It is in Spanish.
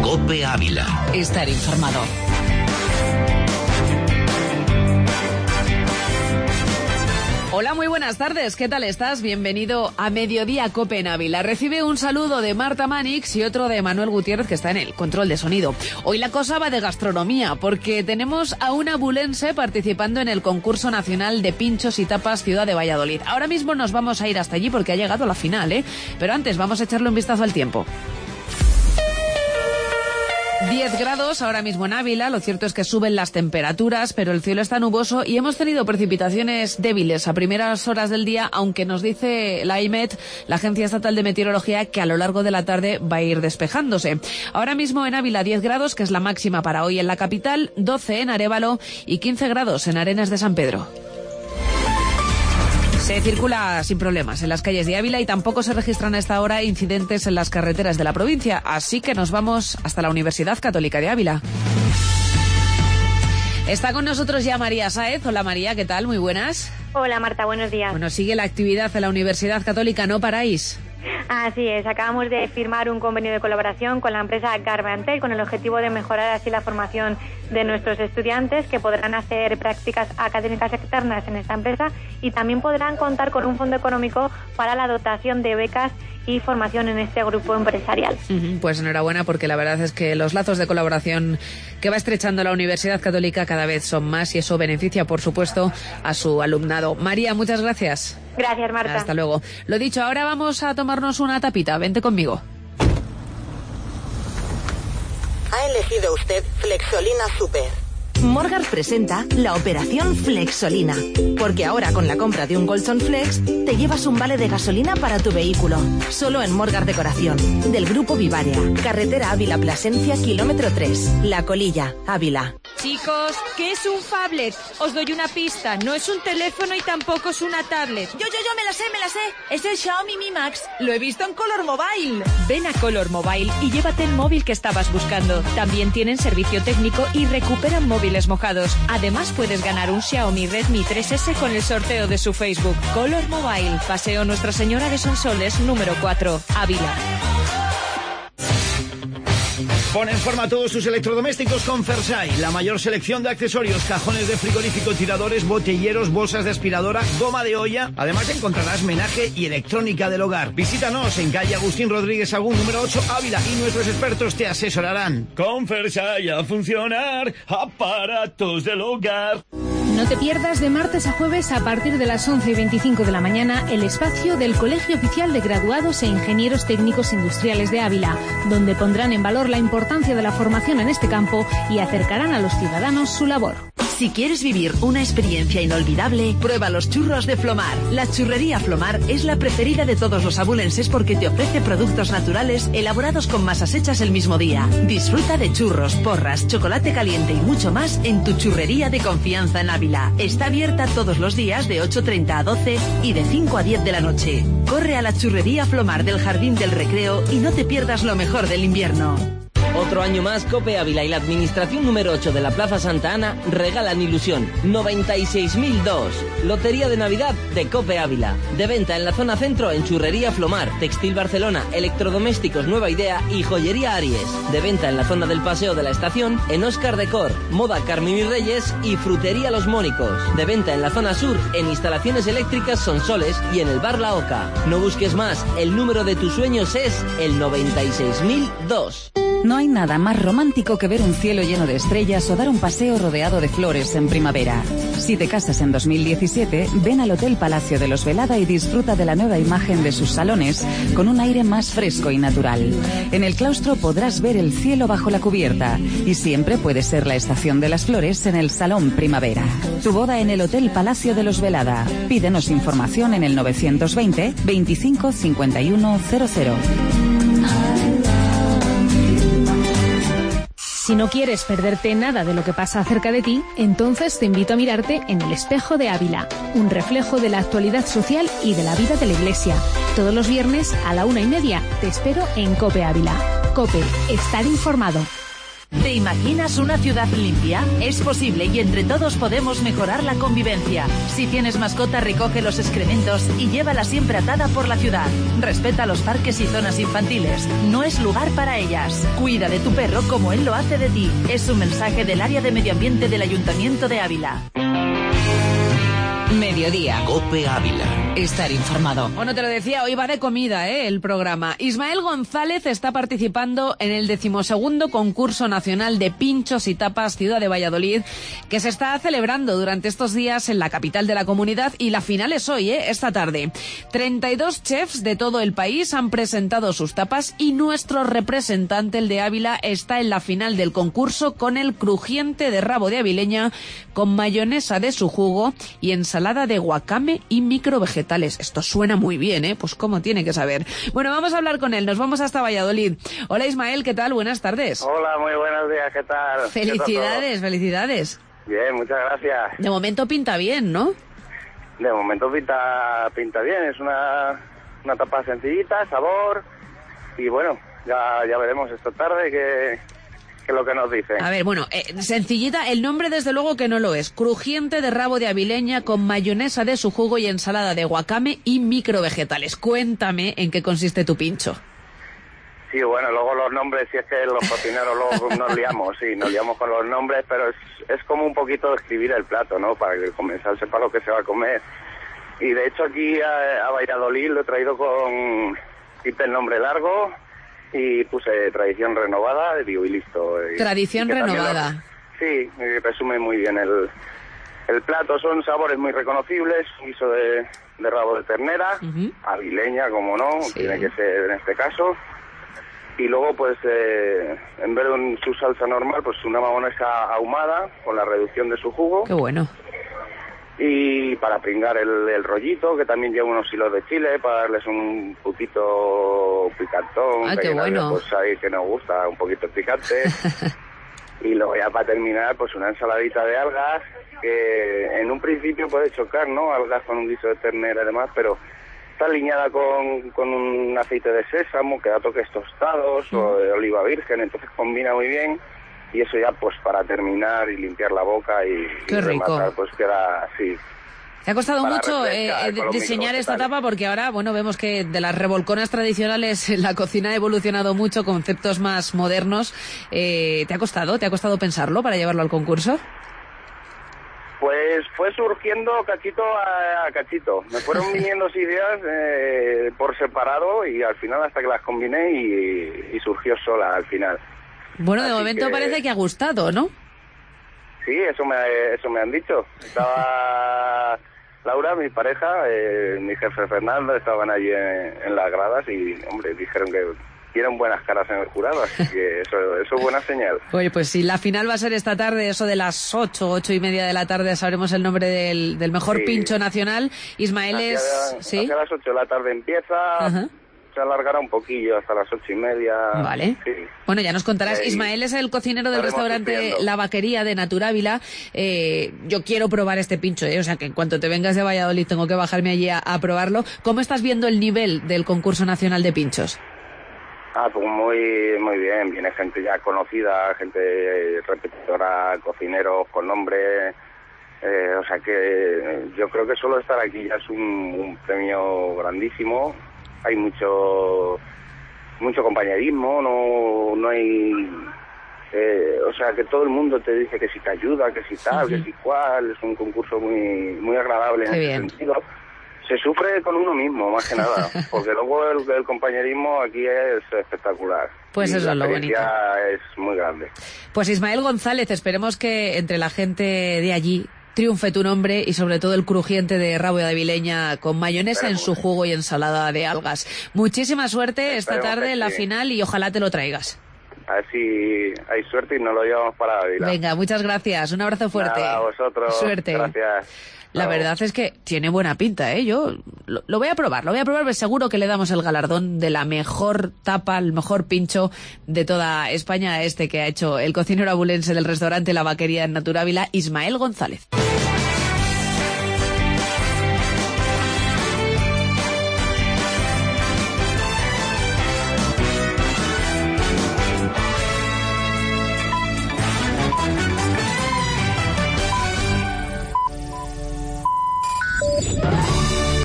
COPE Ávila. Estar informado. Hola, muy buenas tardes. ¿Qué tal estás? Bienvenido a Mediodía COPE en Ávila. Recibe un saludo de Marta Manix y otro de Manuel Gutiérrez, que está en el control de sonido. Hoy la cosa va de gastronomía, porque tenemos a una abulense participando en el concurso nacional de pinchos y tapas Ciudad de Valladolid. Ahora mismo nos vamos a ir hasta allí porque ha llegado a la final, ¿eh? Pero antes vamos a echarle un vistazo al tiempo. 10 grados ahora mismo en Ávila, lo cierto es que suben las temperaturas, pero el cielo está nuboso y hemos tenido precipitaciones débiles a primeras horas del día, aunque nos dice la IMET, la Agencia Estatal de Meteorología, que a lo largo de la tarde va a ir despejándose. Ahora mismo en Ávila 10 grados, que es la máxima para hoy en la capital, 12 en Arévalo y 15 grados en Arenas de San Pedro. Se circula sin problemas en las calles de Ávila y tampoco se registran a esta hora incidentes en las carreteras de la provincia, así que nos vamos hasta la Universidad Católica de Ávila. Está con nosotros ya María Sáez. Hola María, ¿qué tal? Muy buenas. Hola Marta, buenos días. Bueno, sigue la actividad en la Universidad Católica, ¿no paráis? Así es, acabamos de firmar un convenio de colaboración con la empresa Garbantel con el objetivo de mejorar así la formación de nuestros estudiantes, que podrán hacer prácticas académicas externas en esta empresa y también podrán contar con un fondo económico para la dotación de becas y formación en este grupo empresarial. Pues enhorabuena, porque la verdad es que los lazos de colaboración que va estrechando la Universidad Católica cada vez son más y eso beneficia, por supuesto, a su alumnado. María, muchas gracias. Gracias, Marta. Hasta luego. Lo dicho, ahora vamos a tomarnos una tapita. Vente conmigo. Ha elegido usted Flexolina Super. Morgar presenta la operación Flexolina, porque ahora con la compra de un Colson Flex te llevas un vale de gasolina para tu vehículo. Solo en Morgar Decoración, del Grupo Vivarea, carretera Ávila-Plasencia, kilómetro 3, La Colilla, Ávila. Chicos, ¿qué es un phablet? Os doy una pista, no es un teléfono y tampoco es una tablet. Yo, me la sé. Es el Xiaomi Mi Max. Lo he visto en Color Mobile. Ven a Color Mobile y llévate el móvil que estabas buscando. También tienen servicio técnico y recuperan móviles mojados. Además puedes ganar un Xiaomi Redmi 3S con el sorteo de su Facebook. Color Mobile, Paseo Nuestra Señora de Sonsoles, número 4, Ávila. Pon en forma todos tus electrodomésticos con Fersai, la mayor selección de accesorios, cajones de frigorífico, tiradores, botilleros, bolsas de aspiradora, goma de olla. Además encontrarás menaje y electrónica del hogar. Visítanos en calle Agustín Rodríguez Agún, número 8, Ávila, y nuestros expertos te asesorarán. Con Fersai a funcionar, aparatos del hogar. No te pierdas de martes a jueves a partir de las 11:25 de la mañana el espacio del Colegio Oficial de Graduados e Ingenieros Técnicos Industriales de Ávila, donde pondrán en valor la importancia de la formación en este campo y acercarán a los ciudadanos su labor. Si quieres vivir una experiencia inolvidable, prueba los churros de Flomar. La churrería Flomar es la preferida de todos los abulenses porque te ofrece productos naturales elaborados con masas hechas el mismo día. Disfruta de churros, porras, chocolate caliente y mucho más en tu churrería de confianza en Ávila. Está abierta todos los días de 8:30 a 12 y de 5 a 10 de la noche. Corre a la churrería Flomar del Jardín del Recreo y no te pierdas lo mejor del invierno. Otro año más, COPE Ávila y la Administración número 8 de la Plaza Santa Ana regalan ilusión. 96.002. Lotería de Navidad de COPE Ávila. De venta en la zona centro en Churrería Flomar, Textil Barcelona, Electrodomésticos Nueva Idea y Joyería Aries. De venta en la zona del Paseo de la Estación en Óscar Decor, Moda Carmín y Reyes y Frutería Los Mónicos. De venta en la zona sur en Instalaciones Eléctricas Sonsoles y en el Bar La Oca. No busques más, el número de tus sueños es el 96.002. No hay nada más romántico que ver un cielo lleno de estrellas o dar un paseo rodeado de flores en primavera. Si te casas en 2017, ven al Hotel Palacio de los Velada y disfruta de la nueva imagen de sus salones con un aire más fresco y natural. En el claustro podrás ver el cielo bajo la cubierta y siempre puede ser la estación de las flores en el Salón Primavera. Tu boda en el Hotel Palacio de los Velada. Pídenos información en el 920 25 51 00. Si no quieres perderte nada de lo que pasa cerca de ti, entonces te invito a mirarte en el Espejo de Ávila, un reflejo de la actualidad social y de la vida de la Iglesia. Todos los viernes a la 1:30 te espero en COPE Ávila. COPE, estar informado. ¿Te imaginas una ciudad limpia? Es posible y entre todos podemos mejorar la convivencia. Si tienes mascota, recoge los excrementos y llévala siempre atada por la ciudad. Respeta los parques y zonas infantiles. No es lugar para ellas. Cuida de tu perro como él lo hace de ti. Es un mensaje del área de medio ambiente del Ayuntamiento de Ávila. Mediodía. COPE Ávila. Estar informado. Bueno, te lo decía, hoy va de comida, el programa. Ismael González está participando en el 12º concurso nacional de pinchos y tapas Ciudad de Valladolid, que se está celebrando durante estos días en la capital de la comunidad, y la final es hoy, esta tarde. 32 chefs de todo el país han presentado sus tapas y nuestro representante, el de Ávila, está en la final del concurso con el crujiente de rabo de avileña con mayonesa de su jugo y ensalada de guacame y microvegetales. Esto suena muy bien, pues como tiene que saber. Bueno, vamos a hablar con él, nos vamos hasta Valladolid. Hola Ismael, ¿qué tal? Buenas tardes. Hola, muy buenos días, ¿qué tal? Felicidades, felicidades. Bien, muchas gracias. De momento pinta bien, ¿no? De momento pinta bien, es una tapa sencillita, sabor, y bueno, ya veremos esta tarde que es lo que nos dicen. A ver, bueno, sencillita, el nombre desde luego que no lo es. Crujiente de rabo de avileña con mayonesa de su jugo y ensalada de guacame y microvegetales. Cuéntame en qué consiste tu pincho. Sí, bueno, luego los nombres, si es que los cocineros luego nos liamos con los nombres, pero es como un poquito describir el plato, ¿no? Para que el comensal sepa lo que se va a comer. Y de hecho aquí a Valladolid lo he traído con... quité el nombre largo y puse tradición renovada, digo, y listo. Tradición renovada. Sí, resume muy bien el plato. Son sabores muy reconocibles, guiso de rabo de ternera, avileña, como no, sí, tiene que ser en este caso. Y luego, pues, en vez de su salsa normal, pues una mayonesa ahumada con la reducción de su jugo. Qué bueno. Y para pringar el rollito, que también lleva unos hilos de chile para darles un poquito picantón. Ah, qué bueno. Pues ahí que nos gusta, un poquito picante. Y luego ya para terminar, pues una ensaladita de algas, que en un principio puede chocar, ¿no? Algas con un guiso de ternera y demás, pero está aliñada con un aceite de sésamo que da toques tostados o de oliva virgen, entonces combina muy bien. Y eso ya, pues, para terminar y limpiar la boca y rematar, pues queda así. ¿Te ha costado mucho diseñar esta tapa? Porque ahora, bueno, vemos que de las revolconas tradicionales la cocina ha evolucionado mucho, conceptos más modernos. ¿Te ha costado pensarlo para llevarlo al concurso? Pues fue surgiendo cachito a cachito. Me fueron viniendo ideas por separado y al final hasta que las combiné y surgió sola al final. Bueno, de momento parece que ha gustado, ¿no? Sí, eso me han dicho. Estaba Laura, mi pareja, mi jefe Fernando, estaban allí en las gradas y, hombre, dijeron que tienen buenas caras en el jurado, así que eso es buena señal. Oye, pues sí, la final va a ser esta tarde, eso de las 8:30 de la tarde, sabremos el nombre del mejor pincho nacional. Ismael hacia las 8 de la tarde empieza... Ajá. Se alargará un poquillo hasta las 8:30. Vale. Sí. Bueno, ya nos contarás. Ismael es el cocinero del restaurante La Vaquería de Natur Ávila. Yo quiero probar este pincho, o sea que en cuanto te vengas de Valladolid tengo que bajarme allí a probarlo. ¿Cómo estás viendo el nivel del concurso nacional de pinchos? Pues muy bien. Viene gente ya conocida, gente repetidora, cocineros con nombre. O sea que yo creo que solo estar aquí ya es un premio grandísimo. Hay mucho compañerismo, no hay... o sea, que todo el mundo te dice que si te ayuda, que si tal, que si cual. Es un concurso muy agradable en ese sentido. Se sufre con uno mismo, más que nada, porque luego el compañerismo aquí es espectacular. Pues eso es lo bonito. Es muy grande. Pues Ismael González, esperemos que entre la gente de allí triunfe tu nombre y sobre todo el crujiente de rabo de avileña con mayonesa en su jugo y ensalada de algas. Muchísima suerte esta tarde en la final y ojalá te lo traigas. A ver si hay suerte y nos lo llevamos para Ávila. Venga, muchas gracias. Un abrazo fuerte. Nada, a vosotros. Suerte. Gracias. La verdad es que tiene buena pinta, Yo lo voy a probar, pero seguro que le damos el galardón de la mejor tapa, el mejor pincho de toda España, que ha hecho el cocinero abulense del restaurante La Vaquería en Natur Ávila, Ismael González.